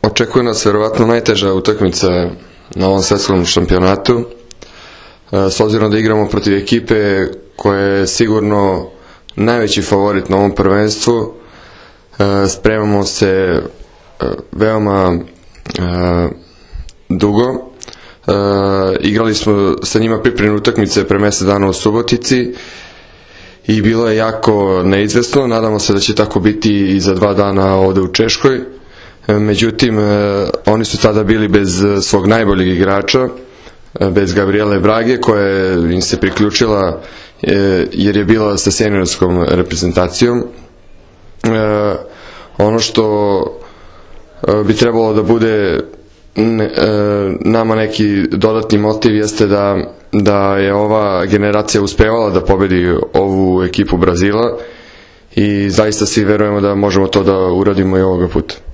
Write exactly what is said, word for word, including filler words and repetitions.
Očekuje nas verovatno najteža utakmica na ovom svetskom šampionatu, s obzirom da igramo protiv ekipe koja je sigurno najveći favorit na ovom prvenstvu. Spremamo se veoma dugo. Igrali smo sa njima pripremne utakmice pre mesec dana u Subotici i bilo je jako neizvesno. Nadamo se da će tako biti i za dva dana ovde u Češkoj. Međutim, oni su tada bili bez svog najboljeg igrača, bez Gabriele Brage, koja im se priključila jer je bila sa seniorskom reprezentacijom. Ono što bi trebalo da bude nama neki dodatni motiv jeste da, da je ova generacija uspevala da pobedi ovu ekipu Brazila i zaista svi verujemo da možemo to da uradimo i ovoga puta.